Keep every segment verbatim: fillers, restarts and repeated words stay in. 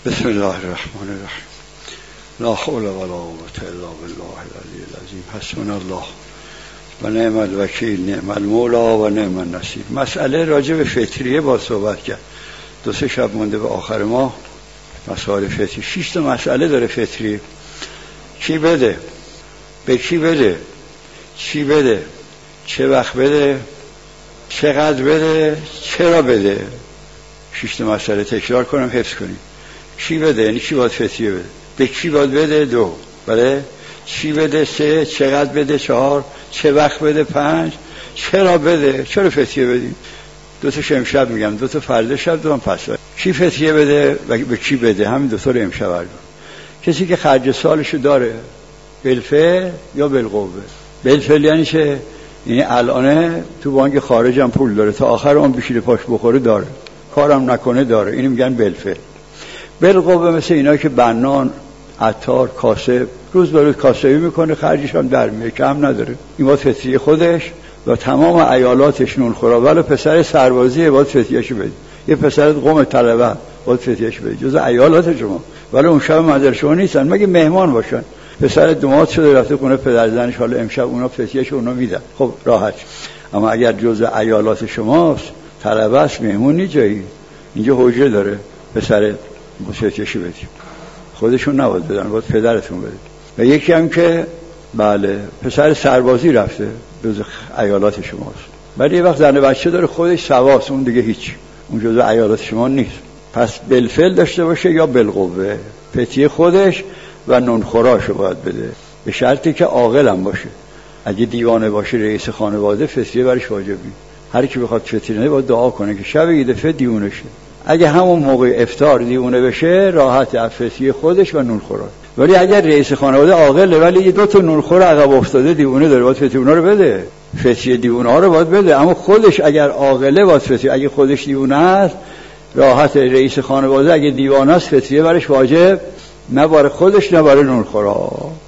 بسم الله الرحمن الرحیم. لا حول ولا قوة الا بالله العلی العظیم. حسبنا الله و نعم الوکیل، نعم المولا و نعم النصیر. مسئله راجع به فطریه با صحبت کرد. دو سه شب مونده به آخر ماه. مسائل فطری شش تا مسئله داره فطریه. کی بده؟ به کی بده؟ چی بده؟ چه وقت بده؟ چقدر بده؟ چرا بده؟ شش تا مسئله تکرار کنم حفظ کنیم. چی بده؟ یعنی کی باید فطریه بده؟ به کی باید بده؟ دو. بله؟ چی بده؟ سه. چقدر بده؟ چهار. چه وقت بده؟ پنج. چرا بده؟ چرا فطریه بدیم؟ دو تا امشب میگم، دو تا فردا شب، دو تا پس فردا. کی فطریه بده و به کی بده؟ همین دو تا رو امشب بردم. کسی که خرج سالشو داره، بالفعل یا بالقوه. بالفعل یعنی چه؟ یعنی الان تو بانک خارج هم پول داره، تا آخر اون بشیره پاش بخوره داره، کارم نکنه داره، اینو میگن بالفعل. بالقوه مثل اینا که بنان، عطار، کاسب، روز به روز کاسبی میکنه، خرجش هم در میاره، کم نداره. این باید فطریه خودش و تمام عیالاتش نون خورا. ولی پسر سربازی باید فطریه‌شو بده، یه پسر قوم طلبه باید فطریه‌شو بده، جز عیالات شما. ولی اون شب منزل شما نیستن مگه مهمان باشن. پسر دومات شده رفته خونه پدر زنش، حالا امشب اونا فطریه‌شو اونا میدن، خب راحت. اما اگر جز عیالات شماست، طلبه است، مهمون نی جایی، اینجا حجره داره، پسر فطریه‌شو بدید. خودشون نباید بدن، باید پدرتون بدید. و یکی هم که بله پسر سربازی رفته، جز عیالات شماست، ولی یه وقت زن بچه داره، خودش سواست، اون دیگه هیچ، اون جز عیالات شما نیست. پس بالفعل داشته باشه یا بالقوه. فطریه خودش و نونخوراشو باید بده، به شرطی که عاقل هم باشه. اگه دیوانه باشه، رئیس خانواده، فطریه برش واجبی. هر کی بخواد فطریه نده باید دعا کنه که شب یه دفعه دیوونه شه. اگه همون موقع افطار دیوونه بشه، راحت از فطریه خودش و نونخوراش. ولی اگر رئیس خانواده عاقله ولی یه دو تا نونخور عقب افتاده دیوونه داره، باید فطریه اونا رو بده. فطریه دیوونه ها رو باید بده. اما خودش اگر عاقله باید فطریه. اگه خودش دیوونه است، راحت. رئیس خانواده اگه دیوانه است، فطریه برش واجب نه باره خودش نه باره نونخورا.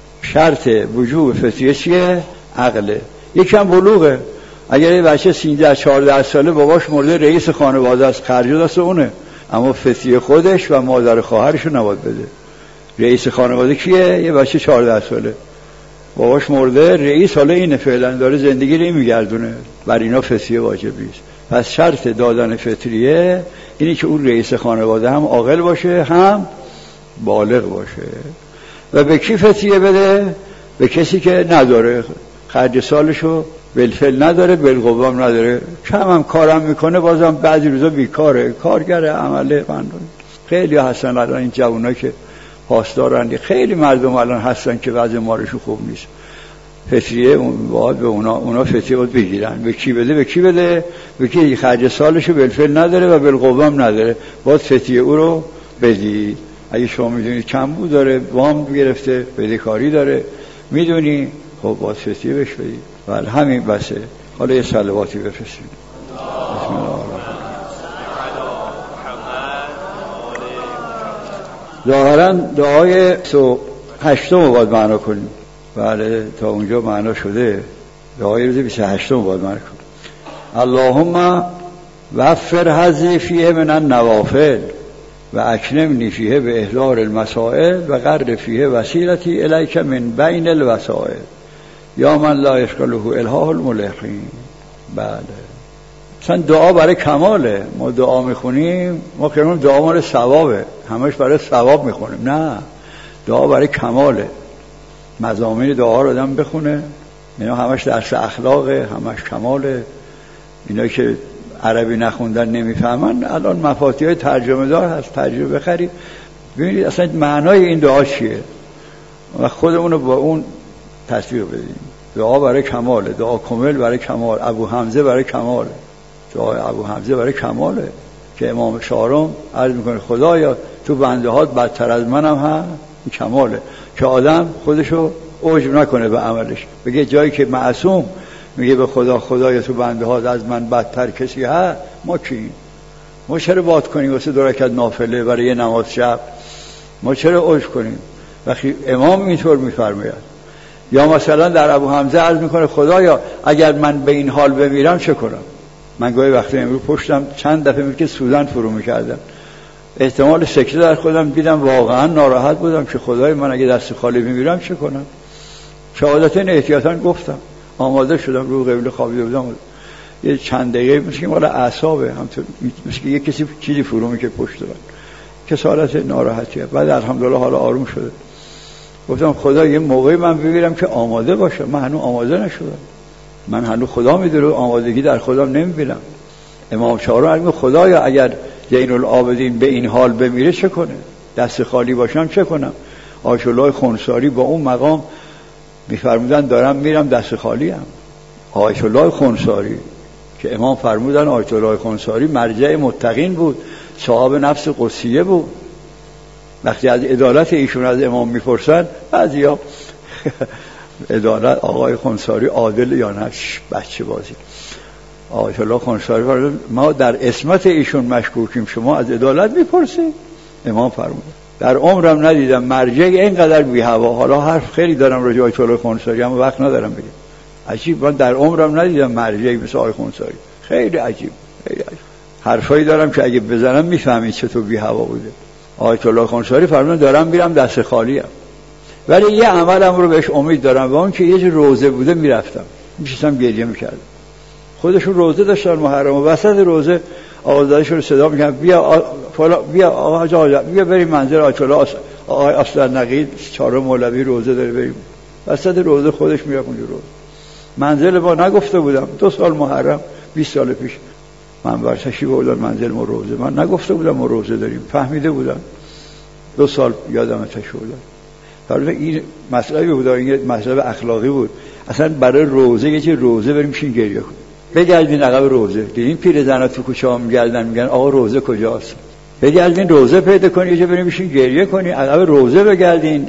شرط وجوب فطریه چیه؟ عقله. یکم بلوغه. اگر یه بچه سیزده چهارده ساله باباش مرده، رئیس خانواده است، خرج دست اونه، اما فطریه خودش و مادر خواهرش رو نباید بده. رئیس خانواده کیه؟ یه بچه چهارده ساله باباش مرده، رئیس حالا اینه، فعلا داره زندگی رو میگردونه، بر اینا فطریه واجبی است. پس شرط دادن فطریه اینه که اون رئیس خانواده هم عاقل باشه، هم بالغ باشه. و به کی فطریه بده؟ به کسی که نداره، خرج سالشو بالفعل نداره، بالقوه هم نداره، کم هم کارم میکنه، بازم بعضی روزا بیکاره، کارگره، عمله فندون. خیلی هستن الان این جوونا که پاسدارن، خیلی مردم الان هستن که وضع مالشون خوب نیست. فطریه باید به اونا اونا فطریه باید بگیرن. به کی بده؟ به کی بده؟ به کی خرج سالشو بالفعل نداره و بالقوه هم نداره، باید فطریه او رو بدی. اگه شما میدونید کم بود داره، وام گرفته، بدهکاری داره، میدونی، خب باید فطریه بهش بدی. بله همین بسه. حالا یه صلواتی بفرستیم. بسم الله الرحمن الرحیم. ظاهرا دعای سو هشتم رو باید معنا کنیم. بله تا اونجا معنا شده. دعای روز بیست و هشتم رو باید معنا کنیم. اللهم وفر حظی فیه من النوافل و اکرمنی فیه به احضار المسائل و قرر فیه وسیلتی الیک من بین الوسائل یا من لا یشغله الهاه الملحین. بله مثلا دعا برای کماله. ما دعا میخونیم، ما کنیم دعا مال ثوابه، همش برای ثواب میخونیم، نه، دعا برای کماله. مضامین دعا رو آدم بخونه، اینا همش درس اخلاقه، همش کماله. اینا که عربی نخوندن نمیفهمن، الان مفاتیح های ترجمه دار هست، ترجمه بخرید ببینید اصلا معنای این دعا چیه و خودمون رو با اون تصویر بدیم. دعا برای کماله، دعا کامل برای کمال، ابو حمزه برای کماله، دعای ابو حمزه برای کماله که امام چهارم عرض میکنه خدایا تو بنده هات بدتر از منم هم، این کماله که آدم خودشو عجب نکنه به عملش، بگه جایی که معصوم میگه به خدا خدایا تو بنده هات از من بدتر کسی هست، ما کی؟ ما چرا باد کنیم واسه دو رکعت نافله برای یه نماز شب؟ ما چرا عجب کنیم وقتی امام اینطور میفرماید؟ یا مثلا در ابو حمزه عرض میکنه خدایا اگر من به این حال بمیرم چه کنم؟ من گاهی وقتی امروز پشتم چند دفعه میگه سوزن فرو میکردم، احتمال سکته در خودم دیدم، واقعا ناراحت بودم که خدای من اگه دست خالی میمیرم چه کنم. شهادتین احتیاطاً گفتم، آماده شدم، رو قبله خوابیده بودم. یه چند دقیقه مثل که مال اعصابه، همطور مثل که یه کسی چیزی فرو میکنه پشت من، کسالت ناراحتیه. بعد الحمدلله حالا آروم شده. گفتم خدا یه موقعی من ببینم که آماده باشم. من هنوز آماده نشدم، من هنوز خدا میدونه آمادگی در خودم نمیبینم. امام چهارم میگه خدایا اگر زین العابدین به این حال بمیره چه کنه؟ دست خالی باشم چه کنم؟ آیت الله خنثاری با اون مقام میفرمودن دارم میرم دست خالی ام. آیت الله خنثاری که امام فرمودن آیت الله خنثاری مرجع متقین بود، صاحب نفس قدسیه بود. وقتی از عدالت ایشون از امام میپرسن بعضیا عدالت آقای خنثاری عادل یا نه، بچه بازی. آیت الله خنثاری فرمود ما در اسمت ایشون مشکوکیم، شما از عدالت میپرسید؟ امام فرمود در عمرم ندیدم مرجع اینقدر بی هوا. حالا حرف خیلی دارم راجع به آیت الله خنثاری اما وقت ندارم بگم. عجیب، من در عمرم ندیدم مرجعی مثل آیت خنثاری. خیلی عجیب، خیلی عجیب. حرفایی دارم که اگه بزنم میفهمید چطور بی هوا بوده. آیت الله خنثاری فرمودن دارم میرم دست خالیم، ولی یه عملم رو بهش امید دارم و اون که یه روزه بوده میرفتم میشستم گریه میکردم. خودشون روزه داشتن محرم و وسط روزه آقازاده‌شون رو صدا میکنن بیا فلا بیا آقا جا بیا بریم منزل آیت الله آقای اصل نقید چهارم مولوی روزه داره بریم. وسط روزه خودش میره اونجا روزه. منزل ما نگفته بودم، دو سال محرم بیست سال پیش من برششی بودم منزل ما روزه، من نگفته بودم ما روزه داریم، فهمیده بودم دو سال یادم تشو بودم. حالا این مسئله بود، این مسئله اخلاقی بود. اصلا برای روزه یه چیز روزه بریم شین گریه کنیم. بگردین عقب روزه، دیدین پیرزنا تو کوچه ها میگردن میگن آقا روزه کجاست؟ بگردین روزه پیدا کنین، یه جا بریم بشین گریه کنین، عقب روزه بگردین.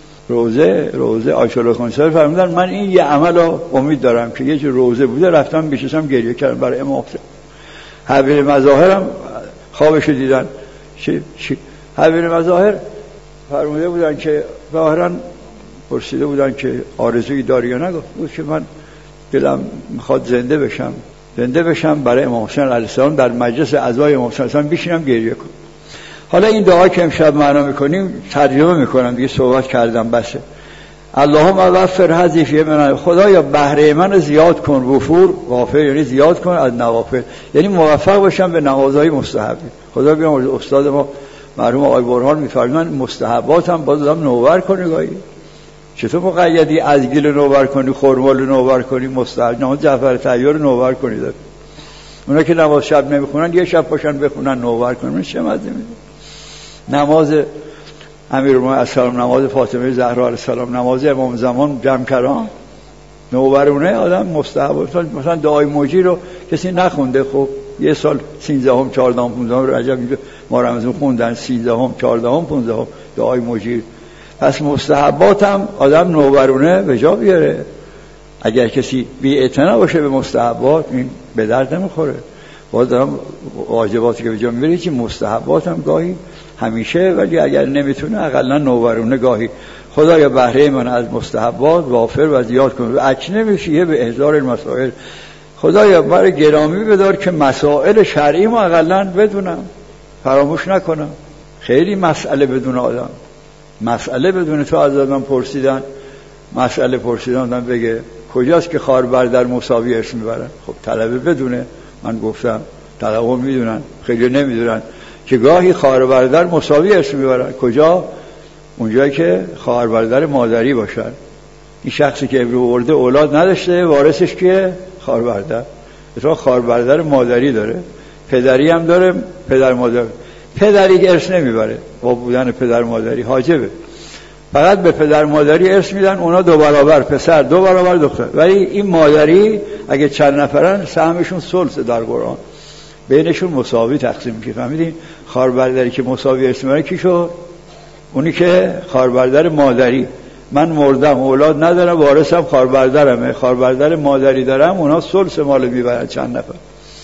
روزه روزه آیت الله خنثاری فرمودن من این یه عملو امید دارم که یه جور روزه بوده رفتم میشستم گریه کردم برای امام حسین. حبیب مظاهرم خوابشو دیدن. چی چی حبیب مظاهر فرموده بودن که ظاهرا پرسیده بودن که آرزویی داری یا نه؟ گفت بود که من دلم میخواد زنده بشم، زنده بشم برای امام حسین علیه السلام در مجلس اعضای امام حسین علیه السلام بشینم گریه کنم. حالا این دعا که امشب معنا میکنیم ترجمه میکنم دیگه، صحبت کردم بسه. اللهم وفر حذفی من، خدایا بهره من زیاد کن، وفور وافر یعنی زیاد کن از نوافل، یعنی موفق باشم به نمازهای مستحبی. خدا بیام استاد ما مرحوم آقای برهان میفرمایند مستحباتم باز دادم نوبر کنی گاهی. چطور مقیدی از گل نوبر کنی، خرمال نوبر کنی، مستحب نماز جعفر طیار نوبر کنی داد. اونا که نماز شب نمیخونن یه شب پاشن بخونن نوبر کنن، چه مزه میده. نماز امیرالمومنین السلام، نماز فاطمه زهرا علیه السلام، نماز امام زمان جمع کردن نوبرونه آدم مستحب. مثلا دعای موجی رو کسی نخونده، خب یه سال سیزدهم چهاردهم پانزدهم رجب ما رمضان خوندن، سیزدهم چهاردهم پانزدهم دعای موجی. پس مستحباتم آدم نوبرونه به جا بیاره. اگر کسی بی اعتنا باشه به مستحبات این به درد نمیخوره. باز دارم واجباتی که به جا میبره چی مستحباتم گاهی همیشه، ولی اگر نمیتونه اقلا نوبرونه گاهی. خدایا بهره من از مستحبات وافر و زیاد کن و اکنه میشه به احضار المسائل. خدایا برای گرامی بدار که مسائل شرعی ما اقلا بدونم، فراموش نکنم. خیلی مسئله بدون آدم، مسئله بدون تو از آدم پرسیدن، مسئله پرسیدن آدم بگه کجاست که خار بردر مساوی ارث میبرن. خب طلبه بدونه. من گفتم طلبه میدونن، خیلی نمیدونن که گاهی خواهر برادر مساوی ارث میبرن. کجا؟ اونجایی که خواهر برادر مادری باشن. این شخصی که ابرو ورده اولاد نداشته، وارثش کیه؟ خواهر برادر. اتفاقا خواهر برادر مادری داره، پدری هم داره، پدر مادر. پدری ارث نمیبره، با بودن پدر مادری حاجبه. فقط به پدر مادری ارث میدن، اونا دو برابر پسر دو برابر دختر. ولی این مادری اگه چند نفرن سهمشون ثلث در قرآن، بینشون مساوی تقسیم میشه. فهمیدین؟ خواهر برادری که مساوی ارث میبره کی شد؟ اونی که خواهر برادر مادری. من مردم اولاد ندارم، وارثم خواهر برادرمه، خواهر برادر مادری دارم، اونا ثلث مال میبرن چند نفر.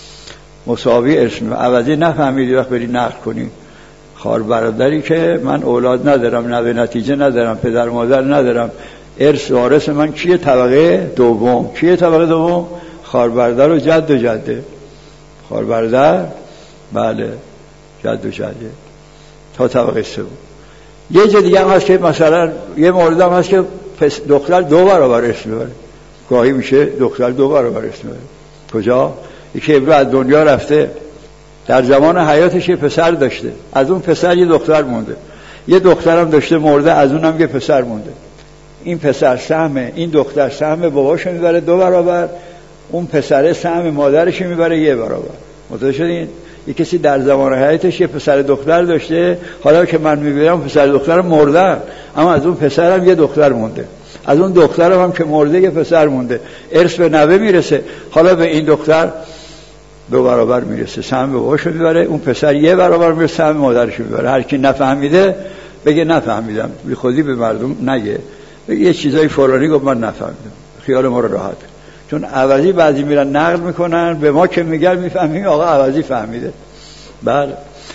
مساوی ارث میبرن. عوضی نفهمیدی وقت بری نقل کنی خواهر برادری که من اولاد ندارم، نوه نتیجه ندارم، پدر مادر ندارم، ارث وارث من کیه؟ طبقه دوم. کیه طبقه دوم؟ خواهر برادر و جد و جده. خواهر برادر بله، جد و جده. تا طبقه سوم. یه جا دیگه هم هست که مثلا یه مورد هم هست که دختر دو برابر اسم میبره، گاهی میشه دختر دو برابر اسم میبره. کجا؟ یکی ابرو از دنیا رفته، در زمان حیاتش یه پسر داشته، از اون پسر یه دختر مونده، یه دخترم داشته مرده، از اونم یه پسر مونده. این پسر سهم این دختر سهم باباشو میبره دو برابر، اون پسر سهم مادرش میبره یه برابر. متوجه شدین؟ یه کسی در زمان حیاتش یه پسر دختر داشته، حالا که من میبینم پسر دختر مردن، اما از اون پسرم یه دختر مونده، از اون دخترم هم که مرده یه پسر مونده، ارث به نوه میرسه. حالا به این دختر دو برابر میرسه، سهم باباشو میبره، اون پسر یه برابر میرسه، سهم مادرشو میبره. هر کی نفهمیده بگه نفهمیدم، بی خودی به مردم نگه، بگه یه چیزای فلانی گفت من نفهمیدم، خیال ما رو راحت. چون عوضی بعضی میرن نقل میکنن، به ما که میگن میفهمیم آقا عوضی فهمیده. بله.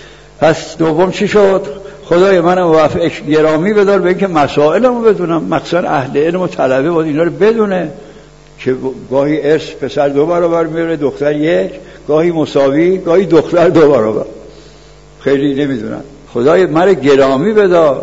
پس دوم چی شد؟ خدای من موفق گرامی بدار به اینکه مسائلمو بدونم، مخصوصا اهل علم و طلبه باید اینا رو بدونه که گاهی ارث پسر دو برابر میره، دختر یک، گاهی مساوی، گاهی دختر دو برابر. خیلی نمیدونن. خدای من گرامی بدار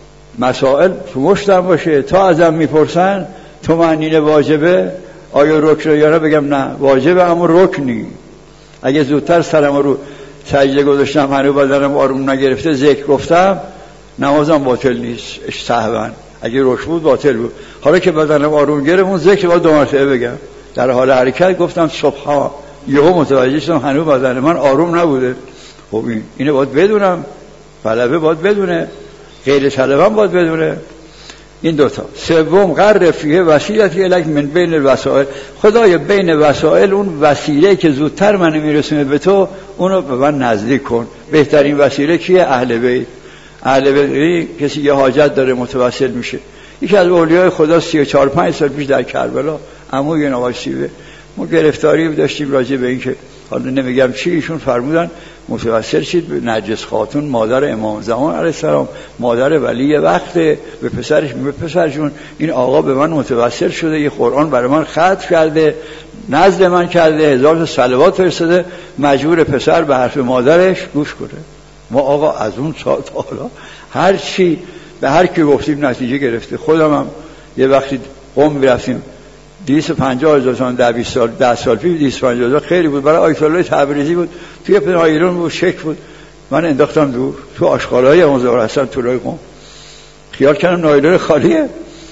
مسائل تو مشتم باشه، تا ازم میپرسن تو معنی واجبه آیا رکن یا نه، بگم نه واجبه اما رکنی. اگه زودتر سرم رو سجده گذاشتم هنوز بدنم آروم نگرفته ذکر گفتم، نمازم باطل نیست سهوا، اگه رکن بود باطل بود. حالا که بدنم آروم گرفت اون ذکر باید دو مرتبه بگم. در حال حرکت گفتم سبحان، یهو متوجه شدم هنوز بدن من آروم نبوده. خب این اینو باید بدونم، طلبه باید بدونه، غیر طلبه هم باید بدونه. این دوتا. سوم قرر فیه وسیلتی الک من بین الوسائل، خدای بین وسائل اون وسیله که زودتر منو میرسونه به تو اونو به من نزدیک کن. بهترین وسیله کیه؟ اهل بیت. اهل بیت کسی یه حاجت داره متوسل میشه. یکی از اولیای خدا سی و چهار پنج سال پیش در کربلا عموی آقای سیبه ما گرفتاری داشتیم راجع به این که حالا نمیگم چی، ایشون فرمودن متوسل شید به نرجس خاتون مادر امام زمان علیه السلام، مادر ولی وقته، به پسرش به پسرشون این آقا به من متوسل شده، یه قرآن برای من ختم کرده، نزد من کرده، هزار تا صلوات فرستاده، مجبور پسر به حرف مادرش گوش کنه. ما آقا از اون سال تا حالا هر چی به هر کی گفتیم نتیجه گرفته. خودم هم یه وقتی قم می‌رفتیم دویست و پنجاه هزار تومان در بیست سال ده سال پیش دویست و پنجاه هزار خیلی بود، برای آیت الله تبریزی بود، توی پناهیرون بود، شک بود، من انداختم دور تو آشغالای مزار حسن تو راه قم، خیال کردم نایلون خالیه.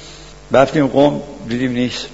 رفتیم قم دیدیم نیست.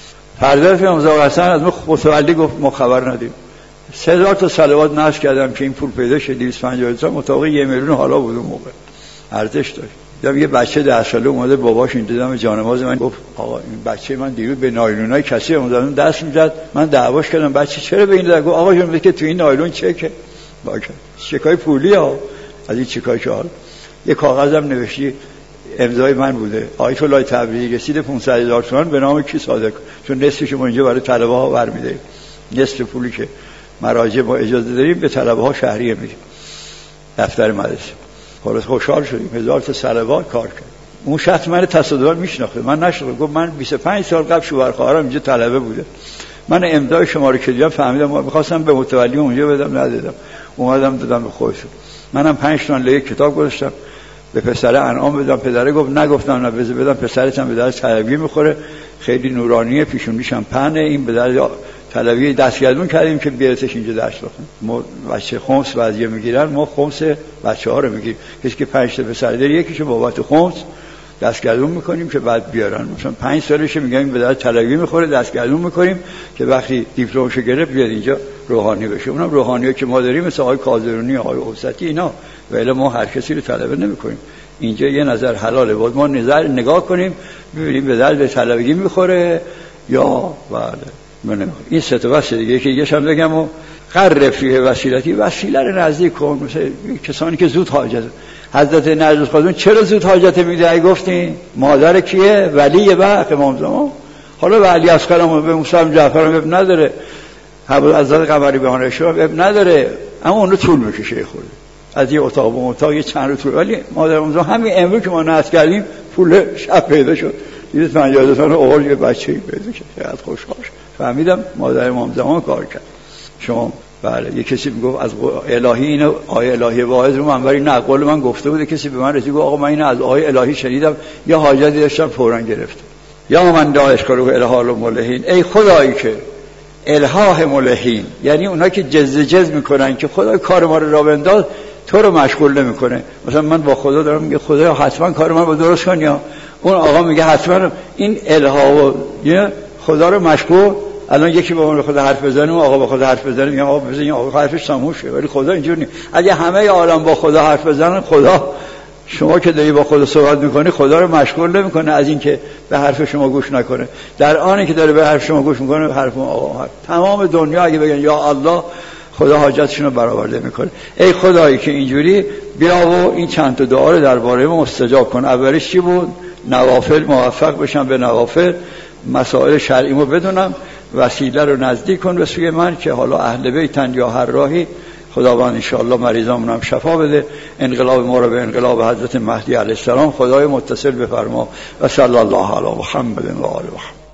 فردا رفتیم مزار حسن، از متولی گفت ما خبر ندیم. سه هزار تا صلوات نشر کردم که این پول پیدا شد، دویست و پنجاه هزار مطابق یه میلیون حالا بود اون موقع، ارزش داشت. دیدم یه بچه ده ساله اومده باباش این دیدم جانماز من گفت آقا این بچه من دیروز به نایلونای کسی اومدن دست میزد، من دعواش کردم بچه چرا به این داد؟ گفت آقا جون میگه که تو این نایلون چکه، باشه چکای پولی ها، از این چکای چال یه کاغذم نوشتی امضای من بوده، آیت الله تبریزی رسید پانصد هزار تومان به نام کی صادق، چون نصفش ما اینجا برای طلبه ها برمی‌داریم، نصف پولی که مراجع با اجازه داریم به طلبه ها شهریه میدیم دفتر مدرسه. خلاص خوشحال شدیم، هزار تا صلوات کار کرد. اون شخص من تصادفاً میشناخته، من نشناختم. گفت من بیست و پنج سال قبل شوهرخواهرم اینجا طلبه بوده، من امضای شما رو که دیدم فهمیدم، می‌خواستم به متولی اونجا بدم ندادم، اومدم دادم به خودشون. منم پنج تا لیک کتاب گذاشتم به پسر انعام بدم، پدره گفت نگفتم نه بذار بدم، پسرت هم به درس طلبی میخوره، خیلی نورانیه، پیشونیش هم پهنه، این به درس طلبی دستگردون کردیم که بیارتش اینجا درس بخونه. ما بچه خمس وضعیه میگیرن، ما خمس بچه ها رو میگیریم، کسی که پنج تا پسر داره یکیشو بابت خمس دستگردون میکنیم که بعد بیارن، مثلا پنج سالشه میگیم به درس طلبی میخوره، دستگردون میکنیم که وقتی دیپلمشو گرفت بیاد اینجا روحانی بشه. اونم روحانیه که ما داریم مثل آقای کاظرونی، آقای اوسطی اینا، ولی ما هر کسی رو طلبه نمیکنیم. اینجا یه نظر حلاله، بود ما نظر نگاه کنیم ببینیم به درس طلبگی میخوره یا بله. من این سه تا واسه دیگه که یکم بگم و قرر فیه وسیلتی، وسیله رو نزدیک کن، مثل کسانی که زود حاجت. حضرت نرجس خاتون چرا زود حاجت میده؟ ای گفتین مادر کیه؟ ولی وقت امام زمان. حالا ولی اصغرم به موسی جعفرم اب نداره، حضرت قمری به آنش اب نداره، اما اون رو طول میکشه خورده از یه اتاق به اتاق یه چند رو طول. ولی مادر امام زمان همین امروز که ما ناز کردیم پول شب پیدا شد، دیدید پنجاه هزار اول یه بچه‌ای پیدا شد، چقدر خوشحال شد. فهمیدم مادر امام زمان کار کرد. شما بله. یه کسی میگفت از الهی اینو آیه الهی واحد رو منبری نه قول من گفته بوده، کسی به من رسید گفت آقا من اینو از آیه الهی شنیدم یا حاجتی داشتم فوراً گرفتم. یا من داعش کارو الهال ملحین، ای خدایی که الهاه ملحین، یعنی اونا که جز جز میکنن که خدای کار ما رو را بنداز، تو رو مشغول نمیکنه. مثلا من با خدا دارم میگه خدایا حتما کار من رو درست کن، یا اون آقا میگه حتما این الها و خدا رو مشغول. الان یکی با من خدا حرف بزنه، اون آقا با خدا حرف بزنه، میگم آقا بزن این آقا حرفش تموم شه، ولی خدا اینجوری نیست. اگه همه عالم با خدا حرف بزنن، خدا شما که داری با خدا صحبت میکنی خدا رو مشغول نمیکنه از این که به حرف شما گوش نکنه. در آنی که داره به حرف شما گوش میکنه حرف آقا حرف. تمام دنیا اگه بگن یا الله، خدا حاجتشون رو برآورده میکنه. ای خدایی که اینجوری بیا و این چند تا دعا رو درباره ما مستجاب کن. اولیش چی بود؟ نوافل، موفق بشم به نوافل، مسائل شرعیمو بدونم، وسیله رو نزدیک کن به سوی من که حالا اهل بیتن یا هر راهی، خداوند انشاءالله مریضامون هم شفا بده. انقلاب ما رو به انقلاب حضرت مهدی علیه السلام خدای متصل بفرما. و صلی الله علی محمد و آله محمد.